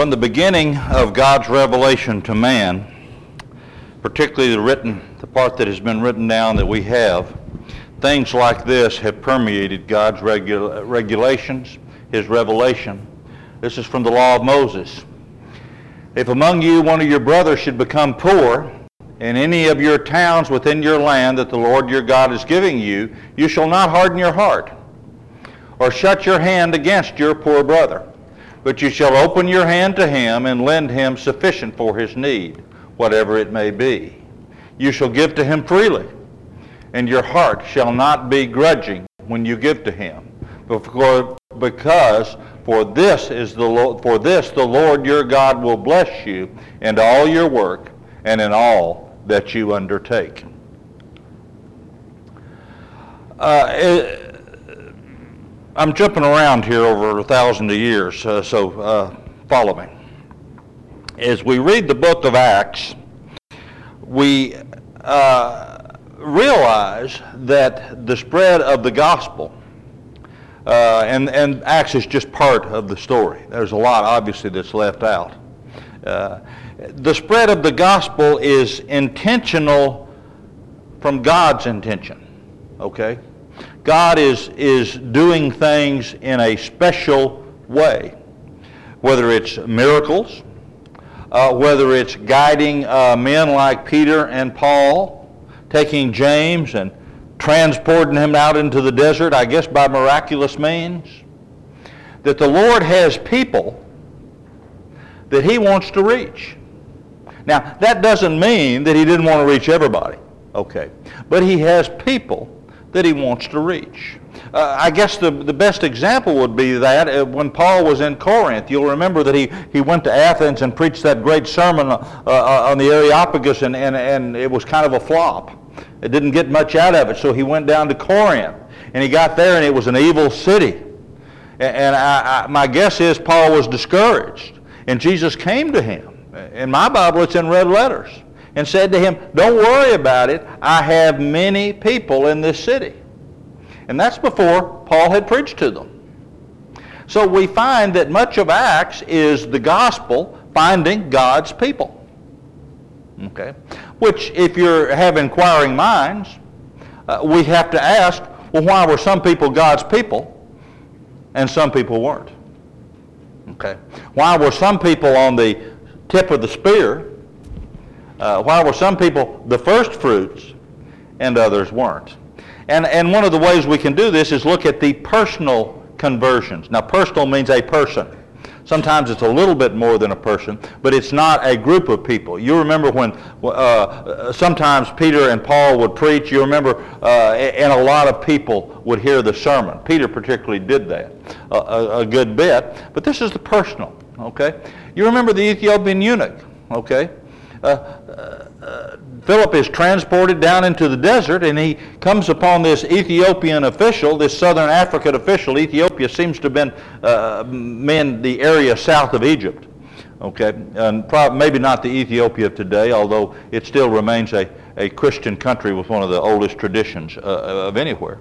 From the beginning of God's revelation to man, particularly the part that has been written down that we have, things like this have permeated God's regulations, His revelation. This is from the law of Moses. If among you one of your brothers should become poor, in any of your towns within your land that the Lord your God is giving you, you shall not harden your heart, or shut your hand against your poor brother. But you shall open your hand to him and lend him sufficient for his need, whatever it may be. You shall give to him freely, and your heart shall not be grudging when you give to him. Because for this the Lord your God will bless you in all your work and in all that you undertake. I'm jumping around here over 1,000 years, so follow me. As we read the book of Acts, we realize that the spread of the gospel, and Acts is just part of the story. There's a lot, obviously, that's left out. The spread of the gospel is intentional from God's intention, okay? God is doing things in a special way, whether it's miracles, whether it's guiding men like Peter and Paul, taking James and transporting him out into the desert, I guess by miraculous means, that the Lord has people that He wants to reach. Now, that doesn't mean that He didn't want to reach everybody, okay, but He has people that He wants to reach. I guess the best example would be that when Paul was in Corinth. You'll remember that he went to Athens and preached that great sermon on the Areopagus, and it was kind of a flop. It didn't get much out of it, so he went down to Corinth, and he got there, and it was an evil city. And my guess is Paul was discouraged, and Jesus came to him. In my Bible, it's in red letters, and said to him, "Don't worry about it. I have many people in this city." And that's before Paul had preached to them. So we find that much of Acts is the gospel finding God's people. Okay? Which, if you have inquiring minds, we have to ask, well, why were some people God's people and some people weren't? Okay? Why were some people on the tip of the spear? Why were some people the first fruits and others weren't? And one of the ways we can do this is look at the personal conversions. Now, personal means a person. Sometimes it's a little bit more than a person, but it's not a group of people. You remember when sometimes Peter and Paul would preach. You remember, and a lot of people would hear the sermon. Peter particularly did that a good bit. But this is the personal, okay? You remember the Ethiopian eunuch, okay? Philip is transported down into the desert, and he comes upon this Ethiopian official, this southern African official. Ethiopia seems to have been the area south of Egypt, okay? And maybe not the Ethiopia of today, although it still remains a Christian country with one of the oldest traditions of anywhere.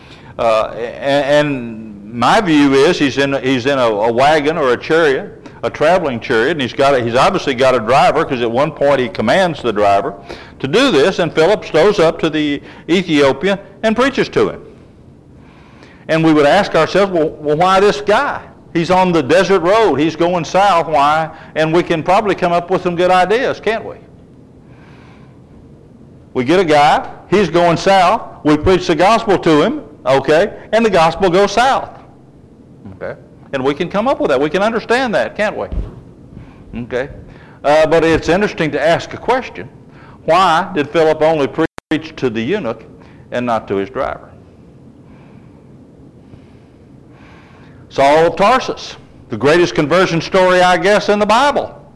And my view is he's in a wagon or a chariot, a traveling chariot, and he's obviously got a driver, because at one point he commands the driver to do this, and Philip stows up to the Ethiopian and preaches to him. And we would ask ourselves, well, why this guy? He's on the desert road. He's going south. Why? And we can probably come up with some good ideas, can't we? We get a guy. He's going south. We preach the gospel to him, okay, and the gospel goes south. Okay? And we can come up with that. We can understand that, can't we? Okay. But it's interesting to ask a question. Why did Philip only preach to the eunuch and not to his driver? Saul of Tarsus, the greatest conversion story, I guess, in the Bible.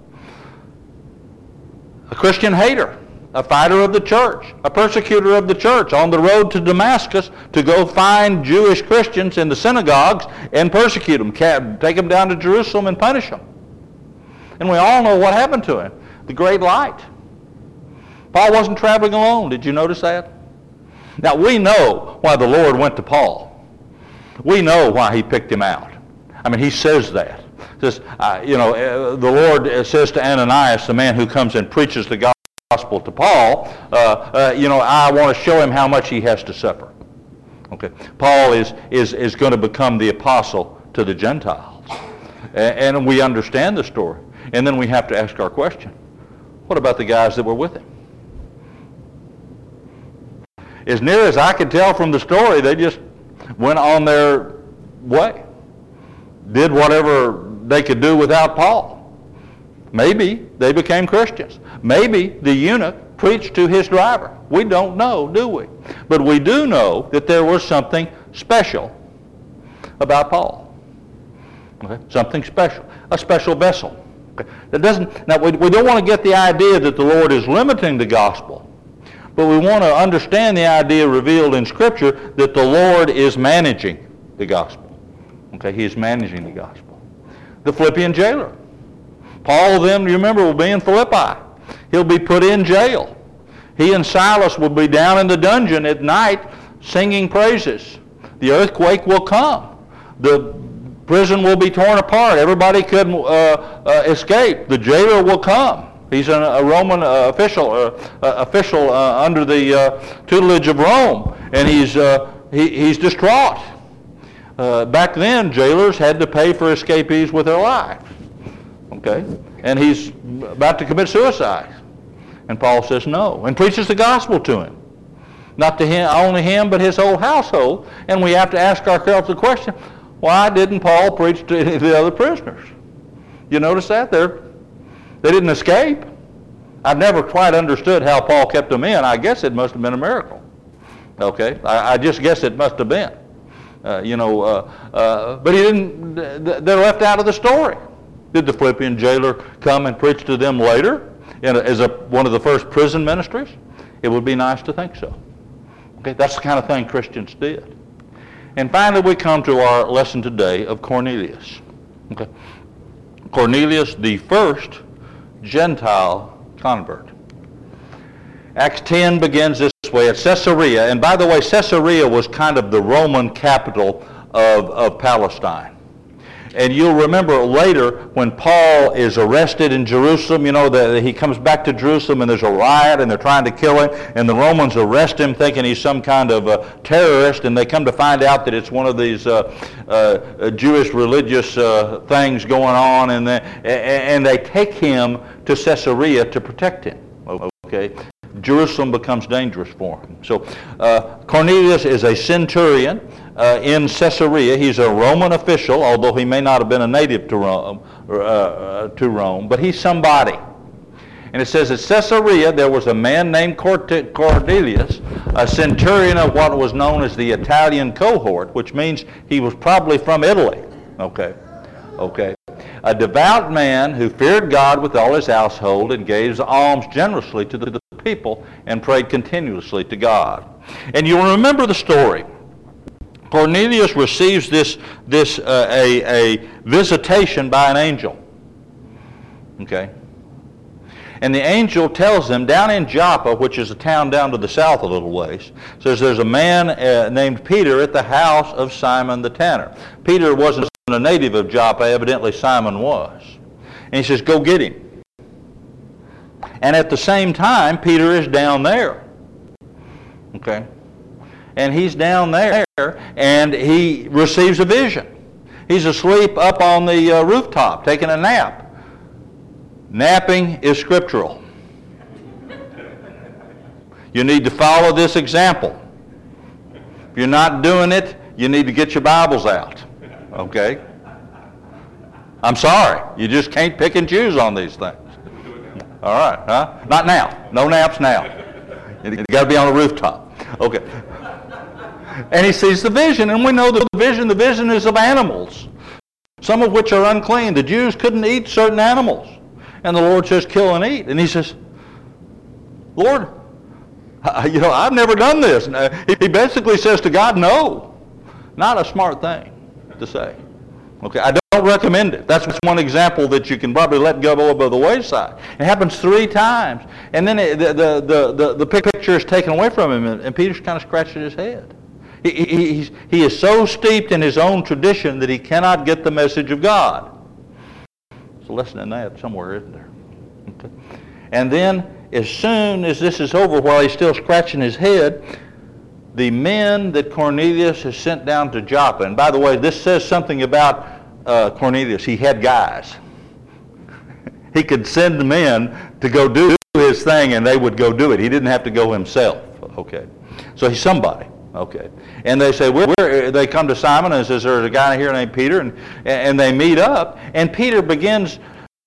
A Christian hater, a fighter of the church, a persecutor of the church, on the road to Damascus to go find Jewish Christians in the synagogues and persecute them, take them down to Jerusalem and punish them. And we all know what happened to him, the great light. Paul wasn't traveling alone. Did you notice that? Now, we know why the Lord went to Paul. We know why he picked him out. I mean, he says that. Says, the Lord says to Ananias, the man who comes and preaches the gospel to Paul, I want to show him how much he has to suffer. Okay, Paul is going to become the apostle to the Gentiles, and we understand the story. And then we have to ask our question: what about the guys that were with him? As near as I could tell from the story, they just went on their way, did whatever they could do without Paul. Maybe they became Christians. Maybe the eunuch preached to his driver. We don't know, do we? But we do know that there was something special about Paul. Okay? Something special, a special vessel. Okay? We don't want to get the idea that the Lord is limiting the gospel, but we want to understand the idea revealed in Scripture that the Lord is managing the gospel. Okay, he is managing the gospel. The Philippian jailer. Paul then, you remember, will be in Philippi. He'll be put in jail. He and Silas will be down in the dungeon at night singing praises. The earthquake will come. The prison will be torn apart. Everybody could escape. The jailer will come. He's a Roman official under the tutelage of Rome, and he's distraught. Back then, jailers had to pay for escapees with their lives. Okay, and he's about to commit suicide, and Paul says no, and preaches the gospel to him, not to him only him, but his whole household. And we have to ask ourselves the question: why didn't Paul preach to any of the other prisoners? You notice that they didn't escape. I've never quite understood how Paul kept them in. I guess it must have been a miracle. Okay, I just guess it must have been. But he didn't. They're left out of the story. Did the Philippian jailer come and preach to them later as one of the first prison ministries? It would be nice to think so. Okay, that's the kind of thing Christians did. And finally, we come to our lesson today of Cornelius. Okay, Cornelius, the first Gentile convert. Acts 10 begins this way at Caesarea, and by the way, Caesarea was kind of the Roman capital of Palestine. And you'll remember later when Paul is arrested in Jerusalem, that he comes back to Jerusalem and there's a riot and they're trying to kill him, and the Romans arrest him thinking he's some kind of terrorist, and they come to find out that it's one of these Jewish religious things going on, and they take him to Caesarea to protect him. Okay, Jerusalem becomes dangerous for him. So Cornelius is a centurion in Caesarea. He's a Roman official, although he may not have been a native to Rome, but he's somebody. And it says at Caesarea there was a man named Cornelius, a centurion of what was known as the Italian cohort, which means he was probably from Italy. Okay. A devout man who feared God with all his household and gave alms generously to the people and prayed continuously to God. And you'll remember the story. Cornelius receives a visitation by an angel. Okay. And the angel tells them down in Joppa, which is a town down to the south a little ways, says there's a man named Peter at the house of Simon the tanner. Peter wasn't a native of Joppa, evidently Simon was. And he says, go get him. And at the same time, Peter is down there. Okay? And he's down there, and he receives a vision. He's asleep up on the rooftop, taking a nap. Napping is scriptural. You need to follow this example. If you're not doing it, you need to get your Bibles out. Okay? I'm sorry. You just can't pick and choose on these things. All right, huh? Not now. No naps now. You got to be on the rooftop. Okay. And he sees the vision, and we know the vision is of animals, some of which are unclean. The Jews couldn't eat certain animals. And the Lord says, kill and eat. And he says, Lord, I've never done this. He basically says to God, no. Not a smart thing to say. Okay, I don't recommend it. That's one example that you can probably let go over the wayside. It happens 3 times. And then the picture is taken away from him, and Peter's kind of scratching his head. He is so steeped in his own tradition that he cannot get the message of God. There's a lesson in that somewhere, isn't there? Okay. And then, as soon as this is over, while he's still scratching his head, the men that Cornelius has sent down to Joppa, and by the way, this says something about Cornelius. He had guys. He could send the men to go do his thing, and they would go do it. He didn't have to go himself. Okay, so he's somebody. Okay, and they say they come to Simon and says there's a guy here named Peter, and they meet up, and Peter begins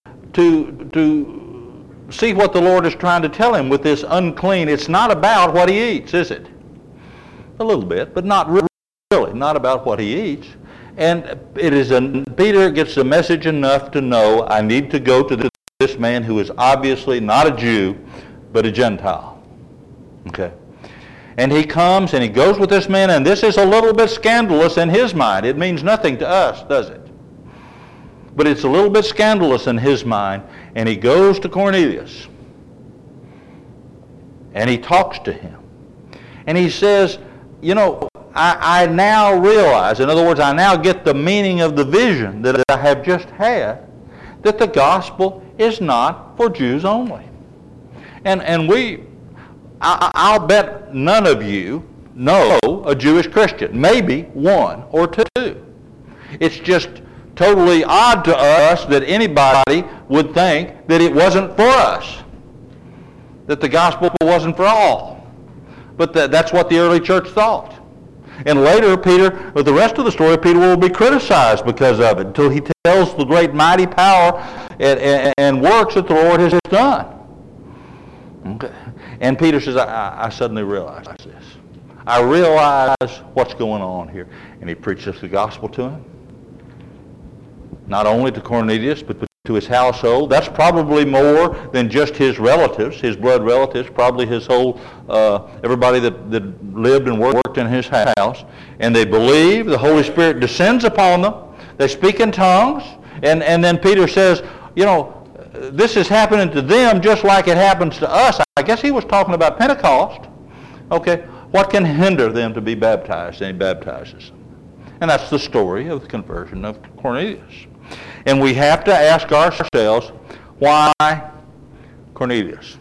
to see what the Lord is trying to tell him with this unclean. It's not about what he eats, is it? A little bit, but not really. Not about what he eats. And it is Peter gets the message enough to know I need to go to this man who is obviously not a Jew, but a Gentile. Okay. And he comes and he goes with this man, and this is a little bit scandalous in his mind. It means nothing to us, does it? But it's a little bit scandalous in his mind, and he goes to Cornelius. And he talks to him. And he says, you know, I now realize, in other words, I now get the meaning of the vision that I have just had, that the gospel is not for Jews only. And I'll bet none of you know a Jewish Christian, maybe one or two. It's just totally odd to us that anybody would think that it wasn't for us, that the gospel wasn't for all. But that's what the early church thought. And later, Peter, with the rest of the story, Peter will be criticized because of it until he tells the great mighty power and works that the Lord has done. Okay. And Peter says, I suddenly realize this. I realize what's going on here. And he preaches the gospel to him. Not only to Cornelius, but to his household. That's probably more than just his relatives, his blood relatives, probably his whole, everybody that lived and worked in his house. And they believe, the Holy Spirit descends upon them, they speak in tongues, and then Peter says, you know, this is happening to them just like it happens to us. I guess he was talking about Pentecost. Okay, what can hinder them to be baptized? And he baptizes them. And that's the story of the conversion of Cornelius. And we have to ask ourselves, why Cornelius?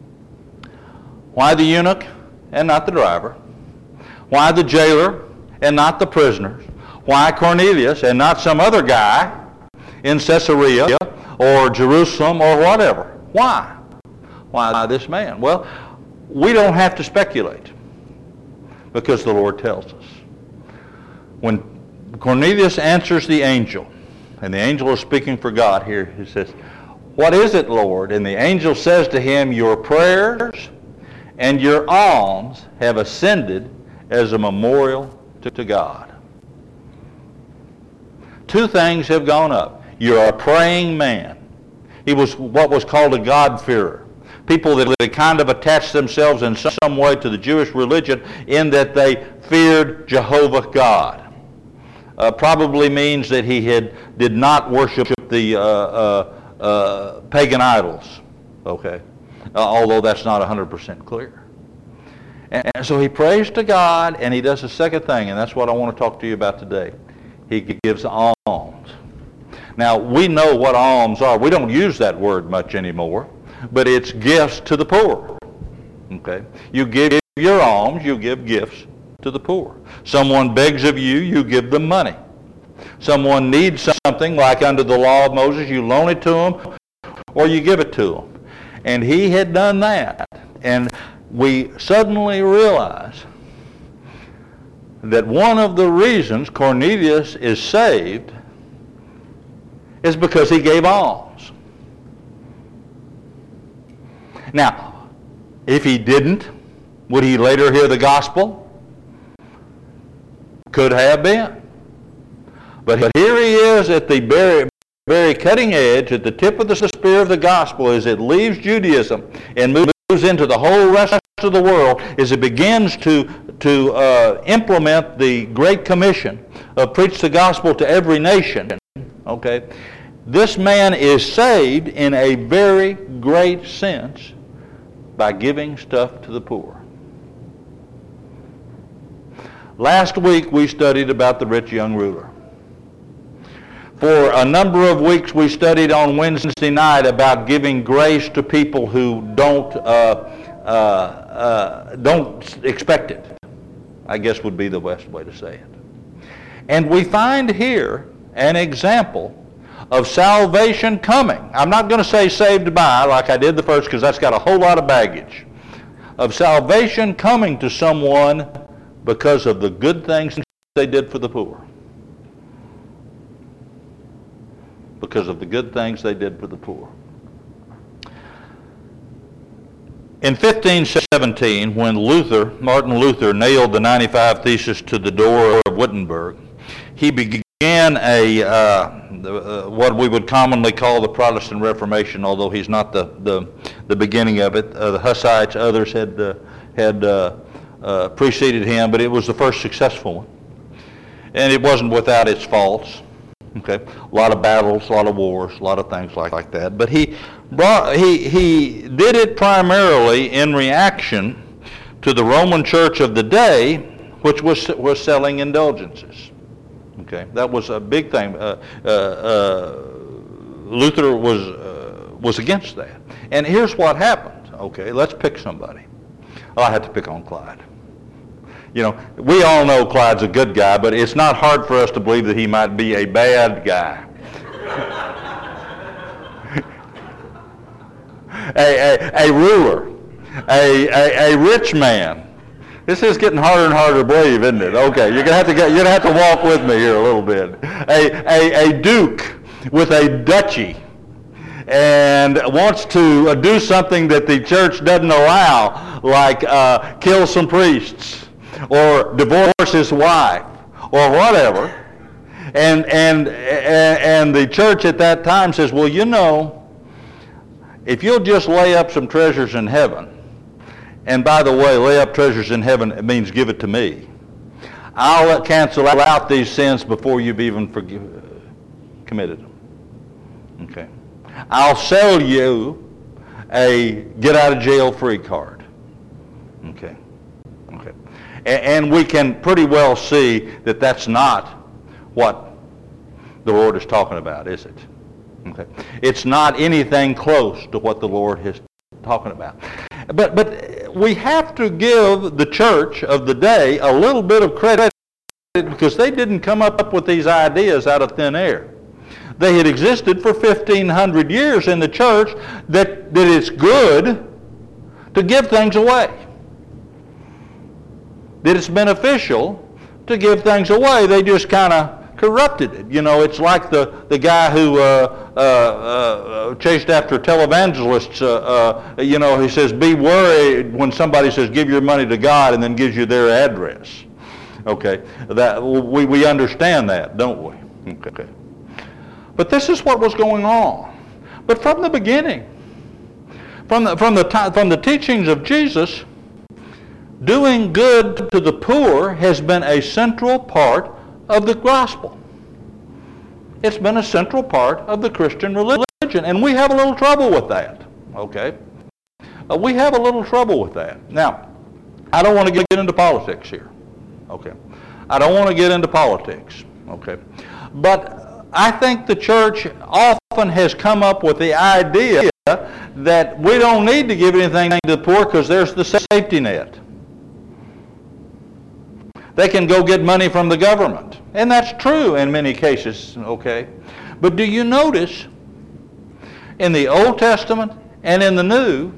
Why the eunuch and not the driver? Why the jailer and not the prisoners? Why Cornelius and not some other guy in Caesarea or Jerusalem or whatever? Why? Why this man? Well, we don't have to speculate because the Lord tells us. When Cornelius answers the angel, and the angel is speaking for God here, he says, what is it, Lord? And the angel says to him, your prayers and your alms have ascended as a memorial to God. Two things have gone up. You're a praying man. He was what was called a God-fearer. People that kind of attached themselves in some way to the Jewish religion in that they feared Jehovah God. Probably means that he did not worship the pagan idols. Okay, although that's not 100% clear. And so he prays to God, and he does a second thing, and that's what I want to talk to you about today. He gives alms. Now, we know what alms are. We don't use that word much anymore, but it's gifts to the poor. Okay? You give your alms, you give gifts to the poor. Someone begs of you, you give them money. Someone needs something, like under the law of Moses, you loan it to them, or you give it to them. And he had done that. And we suddenly realize that one of the reasons Cornelius is saved is because he gave alms. Now, if he didn't, would he later hear the gospel? Could have been. But here he is at the very cutting edge, at the tip of the spear of the gospel, as it leaves Judaism and moves into the whole rest of the world, as it begins to implement the Great Commission of preach the gospel to every nation. Okay, this man is saved in a very great sense by giving stuff to the poor. Last week we studied about the rich young ruler. For a number of weeks we studied on Wednesday night about giving grace to people who don't expect it, I guess would be the best way to say it. And we find here an example of salvation coming. I'm not going to say saved by like I did the first, because that's got a whole lot of baggage. Of salvation coming to someone because of the good things they did for the poor. Because of the good things they did for the poor. In 1517, when Martin Luther, nailed the 95 Theses to the door of Wittenberg, he began what we would commonly call the Protestant Reformation, although he's not the beginning of it. The Hussites, others had preceded him, but it was the first successful one. And it wasn't without its faults. Okay, a lot of battles, a lot of wars, a lot of things like that. But he did it primarily in reaction to the Roman Church of the day, which was selling indulgences. Okay, that was a big thing. Luther was against that. And here's what happened. Okay, let's pick somebody. Oh, I had to pick on Clyde. You know, we all know Clyde's a good guy, but it's not hard for us to believe that he might be a bad guy. a ruler, a rich man. This is getting harder and harder to believe, isn't it? Okay, you're gonna have to walk with me here a little bit. A duke with a duchy, and wants to do something that the church doesn't allow, like kill some priests or divorce his wife or whatever. And the church at that time says, well, you know, if you'll just lay up some treasures in heaven, and by the way, lay up treasures in heaven, it means give it to me. I'll cancel out these sins before you've even committed them. Okay. I'll sell you a get-out-of-jail-free card. Okay. Okay. And we can pretty well see that that's not what the Lord is talking about, is it? Okay. It's not anything close to what the Lord is talking about. But we have to give the church of the day a little bit of credit, because they didn't come up with these ideas out of thin air. They had existed for 1,500 years in the church that it's good to give things away. That it's beneficial to give things away. They just kind of corrupted it. You know, it's like the guy who chased after televangelists. You know, he says, be worried when somebody says, give your money to God, and then gives you their address. Okay, that we understand that, don't we? Okay. But this is what was going on. But from the beginning, from the teachings of Jesus, doing good to the poor has been a central part of the gospel. It's been a central part of the Christian religion, and we have a little trouble with that. Okay, we have a little trouble with that. Now, I don't want to get into politics here. Okay, I don't want to get into politics. Okay, but I think the church often has come up with the idea that we don't need to give anything to the poor because there's the safety net. They can go get money from the government. And that's true in many cases, okay? But do you notice in the Old Testament and in the New,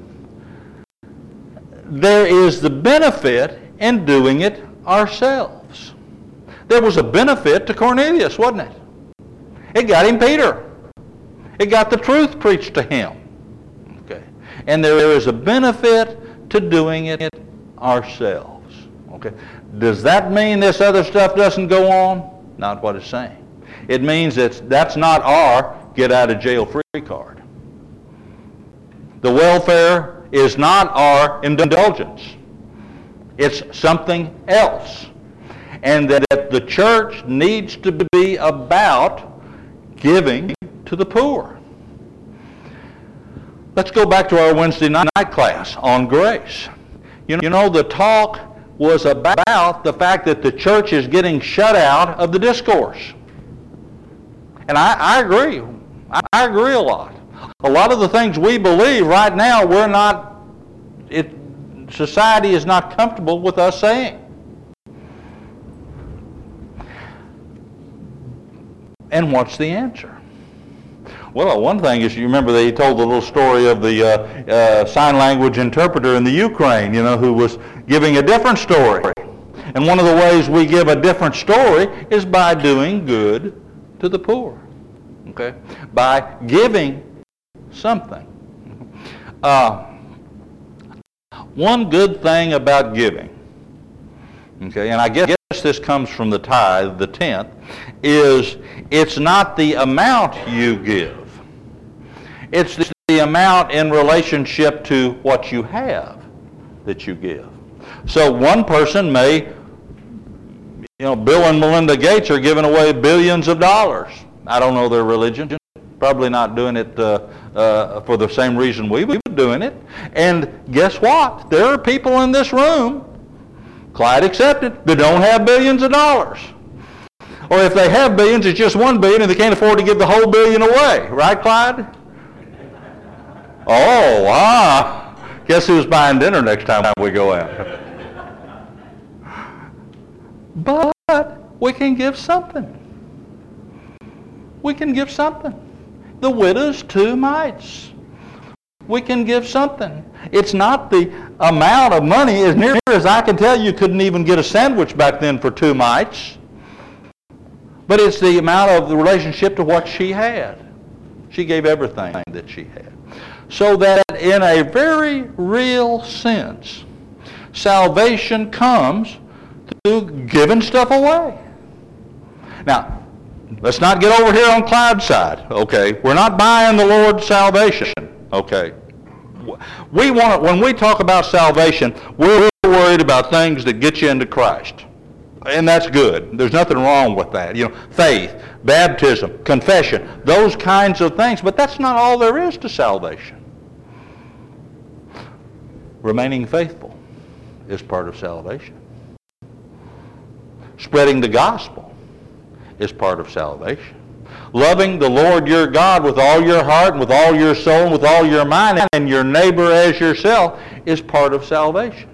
there is the benefit in doing it ourselves. There was a benefit to Cornelius, wasn't it? It got him Peter. It got the truth preached to him. Okay. And there is a benefit to doing it ourselves. Okay. Does that mean this other stuff doesn't go on? Not what it's saying. It means that's not our get-out-of-jail-free card. The welfare is not our indulgence. It's something else. And that the church needs to be about giving to the poor. Let's go back to our Wednesday night class on grace. You know, the talk was about the fact that the church is getting shut out of the discourse. And I agree. I agree a lot. A lot of the things we believe right now, society is not comfortable with us saying. And what's the answer? Well, one thing is, you remember they told the little story of the sign language interpreter in the Ukraine, who was giving a different story. And one of the ways we give a different story is by doing good to the poor. Okay? By giving something. One good thing about giving, okay, and I guess this comes from the tithe, the tenth, is it's not the amount you give. It's the amount in relationship to what you have that you give. So one person may, Bill and Melinda Gates are giving away billions of dollars. I don't know their religion. Probably not doing it for the same reason we were doing it. And guess what? There are people in this room, Clyde accepted, that don't have billions of dollars. Or if they have billions, it's just $1 billion and they can't afford to give the whole billion away. Right, Clyde? Oh, wow. Guess who's buying dinner next time we go out? But we can give something. We can give something. The widow's 2 mites. We can give something. It's not the amount of money. As near as I can tell, you couldn't even get a sandwich back then for 2 mites. But it's the amount of the relationship to what she had. She gave everything that she had. So that in a very real sense, salvation comes through giving stuff away. Now, let's not get over here on Clyde's side, okay? We're not buying the Lord's salvation, okay? When we talk about salvation, we're worried about things that get you into Christ. And that's good. There's nothing wrong with that. Faith, baptism, confession, those kinds of things. But that's not all there is to salvation. Remaining faithful is part of salvation. Spreading the gospel is part of salvation. Loving the Lord your God with all your heart and with all your soul and with all your mind and your neighbor as yourself is part of salvation.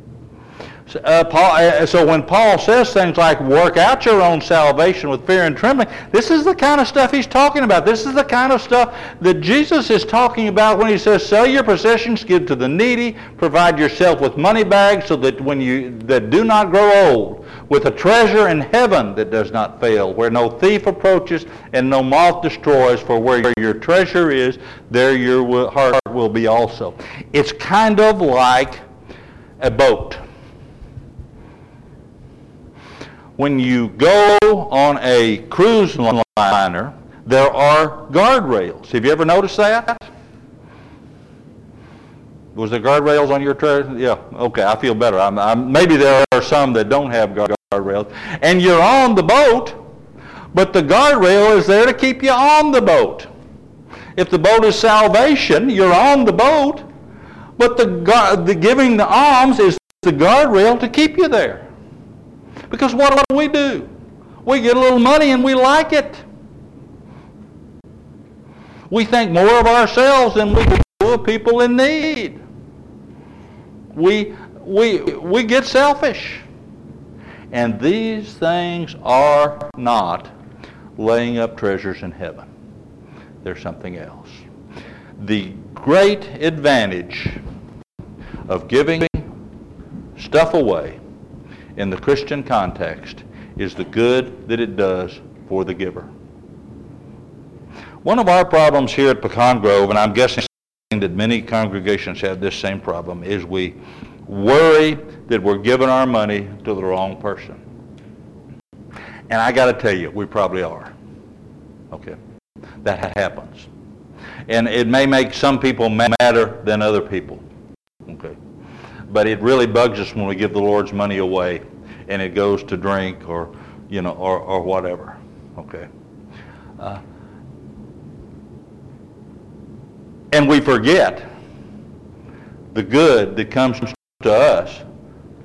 So when Paul says things like work out your own salvation with fear and trembling, this is the kind of stuff he's talking about. This is the kind of stuff that Jesus is talking about when he says, sell your possessions, give to the needy, provide yourself with money bags so that that do not grow old, with a treasure in heaven that does not fail, where no thief approaches and no moth destroys, for where your treasure is, there your heart will be also. It's kind of like a boat. When you go on a cruise liner, there are guardrails. Have you ever noticed that? Was there guardrails on your trailer? Yeah, okay, I feel better. Maybe there are some that don't have guardrails. And you're on the boat, but the guardrail is there to keep you on the boat. If the boat is salvation, you're on the boat, but the giving the alms is the guardrail to keep you there. Because what do? We get a little money and we like it. We think more of ourselves than we do of people in need. We get selfish. And these things are not laying up treasures in heaven. They're something else. The great advantage of giving stuff away in the Christian context is the good that it does for the giver. One of our problems here at Pecan Grove, and I'm guessing that many congregations have this same problem, is we worry that we're giving our money to the wrong person. And I got to tell you, we probably are. Okay? That happens. And it may make some people madder than other people. Okay? But it really bugs us when we give the Lord's money away and it goes to drink or whatever. Okay. And we forget the good that comes to us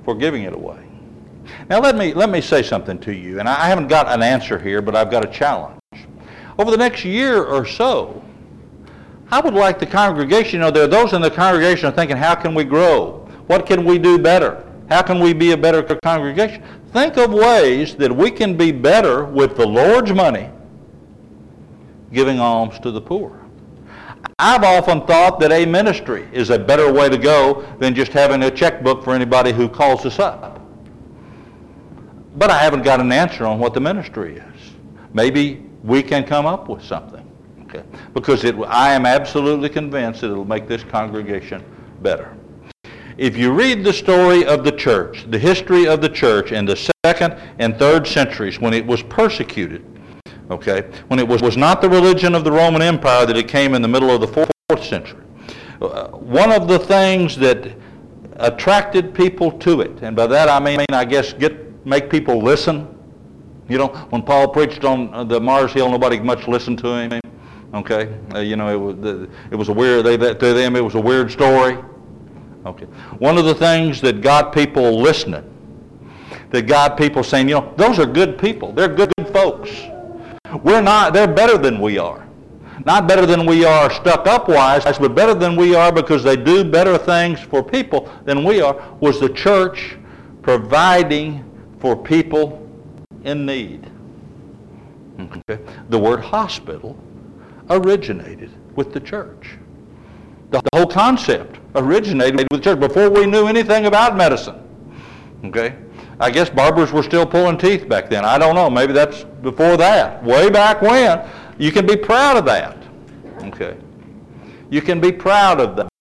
for giving it away. Now let me say something to you, and I haven't got an answer here, but I've got a challenge. Over the next year or so, I would like the congregation, there are those in the congregation are thinking, how can we grow? What can we do better? How can we be a better congregation? Think of ways that we can be better with the Lord's money, giving alms to the poor. I've often thought that a ministry is a better way to go than just having a checkbook for anybody who calls us up. But I haven't got an answer on what the ministry is. Maybe we can come up with something, okay? Because I am absolutely convinced that it'll make this congregation better. If you read the story of the church, the history of the church in the 2nd and 3rd centuries when it was persecuted, okay, when it was not the religion of the Roman Empire that it came in the middle of the 4th century, one of the things that attracted people to it, and by that I mean, I guess, make people listen. When Paul preached on the Mars Hill, nobody much listened to him. Okay, it was a weird. To them, it was a weird story. Okay, one of the things that got people listening, that got people saying, those are good people. They're good folks. They're better than we are. Not better than we are stuck up wise, but better than we are because they do better things for people than we are, was the church providing for people in need. Okay. The word hospital originated with the church. The whole concept originated with the church before we knew anything about medicine. Okay? I guess barbers were still pulling teeth back then. I don't know. Maybe that's before that. Way back when. You can be proud of that. Okay? You can be proud of that.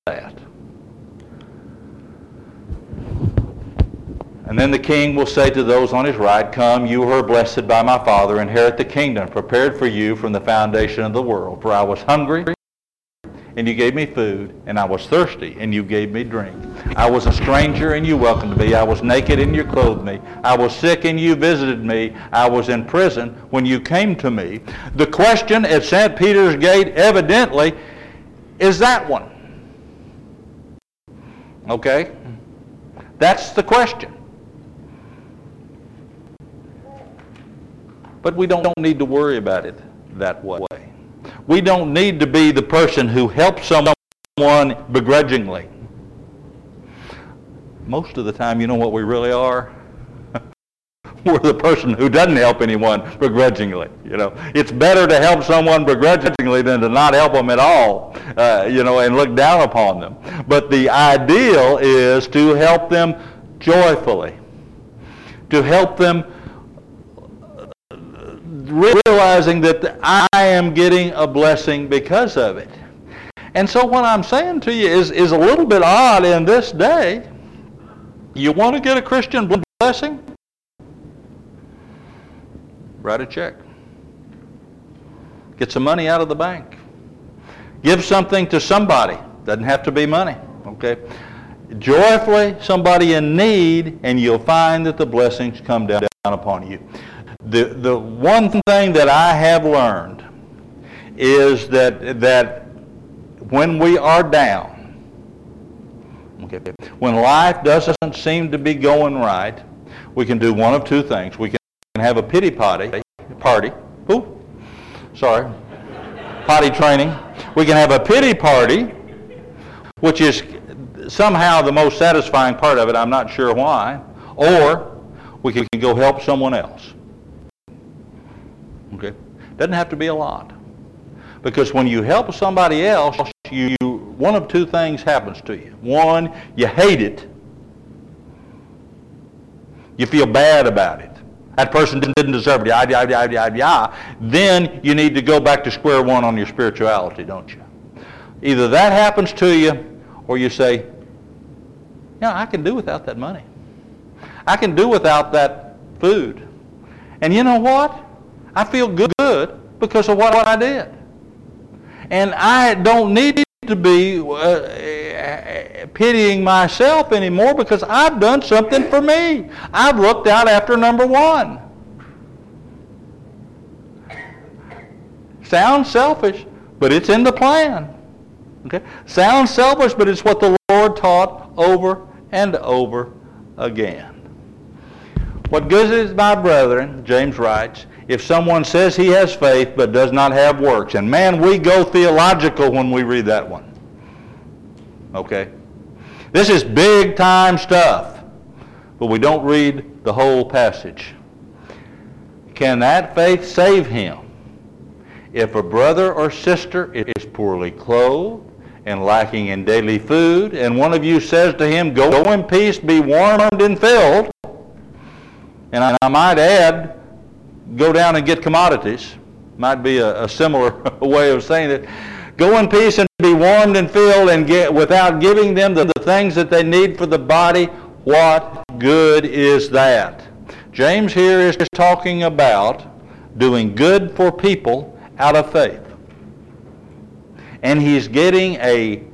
And then the king will say to those on his right, "Come, you who are blessed by my Father, inherit the kingdom prepared for you from the foundation of the world. For I was hungry, and you gave me food, and I was thirsty, and you gave me drink. I was a stranger, and you welcomed me. I was naked, and you clothed me. I was sick, and you visited me. I was in prison when you came to me." The question at St. Peter's Gate, evidently, is that one. Okay? That's the question. But we don't need to worry about it that way. We don't need to be the person who helps someone begrudgingly. Most of the time, you know what we really are? We're the person who doesn't help anyone begrudgingly. It's better to help someone begrudgingly than to not help them at all, and look down upon them. But the ideal is to help them joyfully, to help them realizing that I am getting a blessing because of it. And so what I'm saying to you is a little bit odd in this day. You want to get a Christian blessing? Write a check. Get some money out of the bank. Give something to somebody. Doesn't have to be money. Okay? Joyfully, somebody in need, and you'll find that the blessings come down upon you. The one thing that I have learned is that when we are down, okay, when life doesn't seem to be going right, we can do one of two things. We can have a pity party. Potty training. We can have a pity party, which is somehow the most satisfying part of it. I'm not sure why. Or we can go help someone else. Okay? Doesn't have to be a lot. Because when you help somebody else, one of two things happens to you. One, you hate it. You feel bad about it. That person didn't deserve it. Then you need to go back to square one on your spirituality, don't you? Either that happens to you, or you say, I can do without that money. I can do without that food. And you know what? I feel good because of what I did. And I don't need to be pitying myself anymore because I've done something for me. I've looked out after number one. Sounds selfish, but it's in the plan. Okay? Sounds selfish, but it's what the Lord taught over and over again. What good is my brethren, James writes, if someone says he has faith but does not have works? And man, we go theological when we read that one. Okay? This is big time stuff, but we don't read the whole passage. Can that faith save him? If a brother or sister is poorly clothed and lacking in daily food, and one of you says to him, go in peace, be warmed and filled, and I might add, go down and get commodities, might be a similar way of saying it, go in peace and be warmed and filled, and get without giving them the things that they need for the body, what good is that? James here is talking about doing good for people out of faith. And he's getting a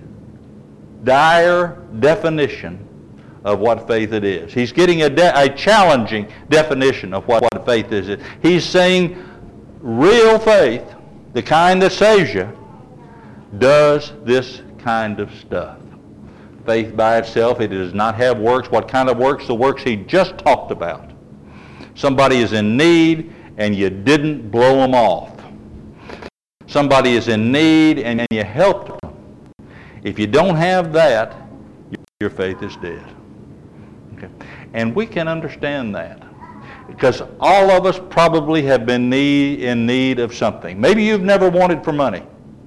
dire definition of what faith it is. He's getting a challenging definition of what faith is. He's saying real faith, the kind that saves you, does this kind of stuff. Faith by itself, it does not have works. What kind of works? The works he just talked about. Somebody is in need and you didn't blow them off. Somebody is in need and you helped them. If you don't have that, your faith is dead. Okay. And we can understand that because all of us probably have been in need of something. Maybe you've never wanted for money.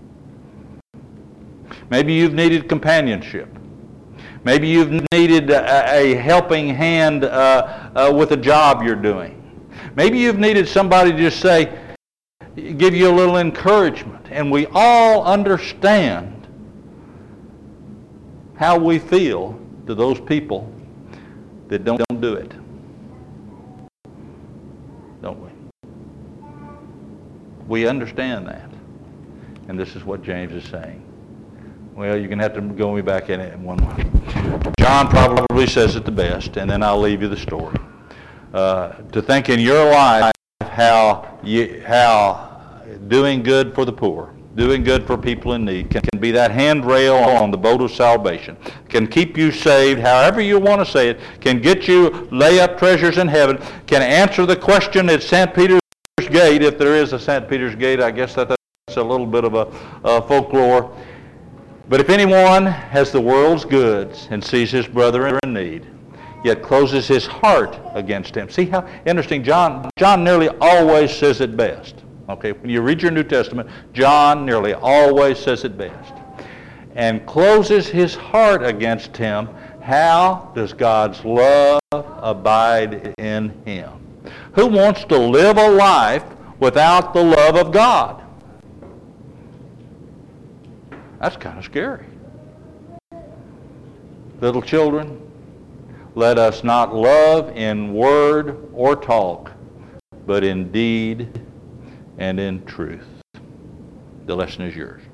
Maybe you've needed companionship. Maybe you've needed a helping hand with a job you're doing. Maybe you've needed somebody to just say, give you a little encouragement. And we all understand how we feel to those people that don't do it. Don't we? We understand that. And this is what James is saying. Well, you're going to have to go me back in it in one way. John probably says it the best, and then I'll leave you the story. To think in your life how doing good for the poor, doing good for people in need can be that handrail on the boat of salvation, can keep you saved, however you want to say it, can get you lay up treasures in heaven, can answer the question at St. Peter's Gate, if there is a St. Peter's Gate. I guess that's a little bit of a folklore. But if anyone has the world's goods and sees his brother in need, yet closes his heart against him. See how interesting, John nearly always says it best. Okay, when you read your New Testament, John nearly always says it best. And closes his heart against him, how does God's love abide in him? Who wants to live a life without the love of God? That's kind of scary. Little children, let us not love in word or talk, but in deed and in truth. The lesson is yours.